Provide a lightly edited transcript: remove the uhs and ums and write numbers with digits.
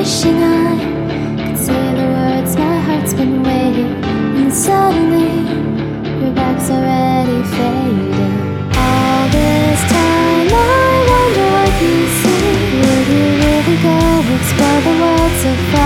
wishing I could say the words my heart's been waiting. And suddenly your back's already fading. All this time I wonder what you see. Would you really go explore the world so far?